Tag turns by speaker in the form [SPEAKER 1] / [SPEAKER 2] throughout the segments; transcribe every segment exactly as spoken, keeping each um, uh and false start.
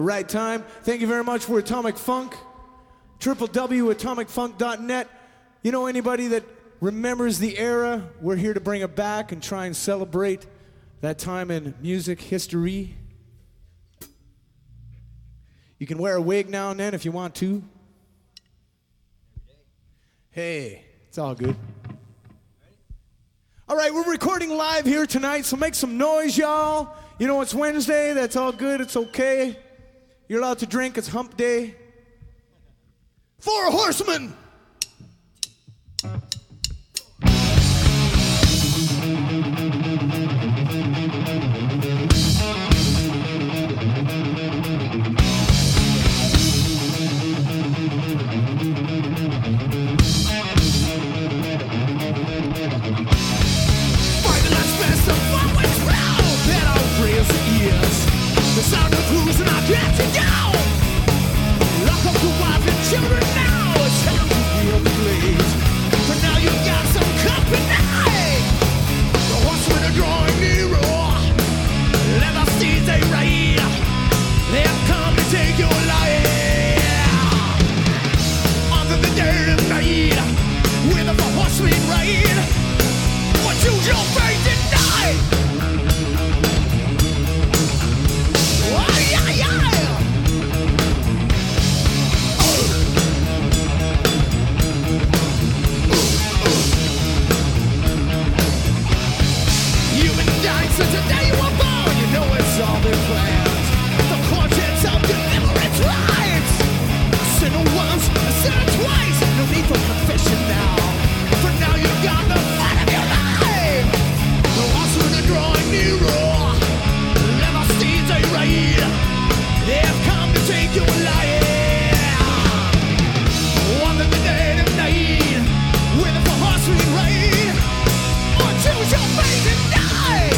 [SPEAKER 1] Right time. Thank you very much for Atomic Funk. w w w dot atomic funk dot net. You know anybody that remembers the era? We're here to bring it back and try and celebrate that time in music history. You can wear a wig now and then if you want to. Hey, it's all good. All right, we're recording live here tonight, so make some noise, y'all. You know, it's Wednesday. That's all good. It's okay. You're allowed to drink. It's hump day. Four horsemen.
[SPEAKER 2] The sound of who's not getting down. Lock up the wife and children now. It's time to feel the blaze. But now you got some company. The horsemen are drawing nearer. Leather steeds they ride. They have come to take your life. Under the dead of night, with the horsemen ride. Or choose your fate and die. Since the day you were born, you know it's all been planned. The conscience of deliverance rides. Sin once, sin twice. No need for confession now. For now you got the fight of your life. The horsemen are drawing nearer. Leather steeds they ride. They have come to take your life. One of the dead of night, with the horsemen ride. Or choose your fate and die.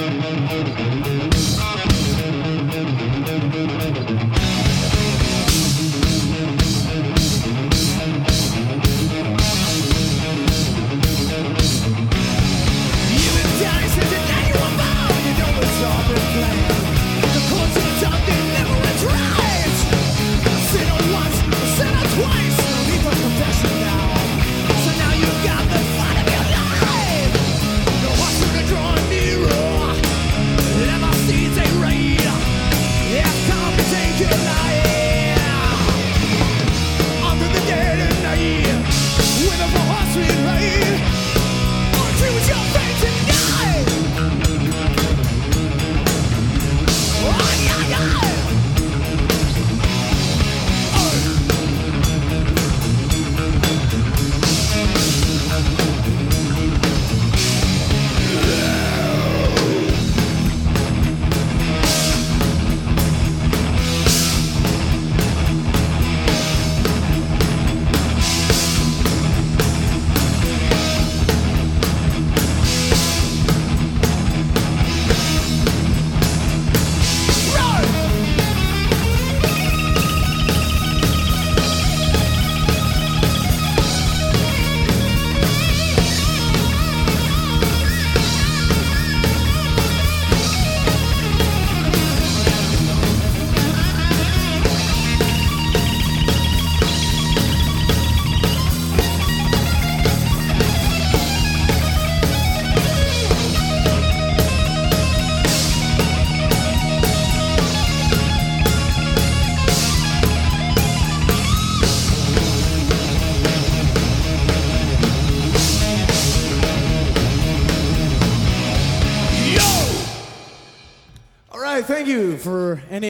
[SPEAKER 1] Thank you for any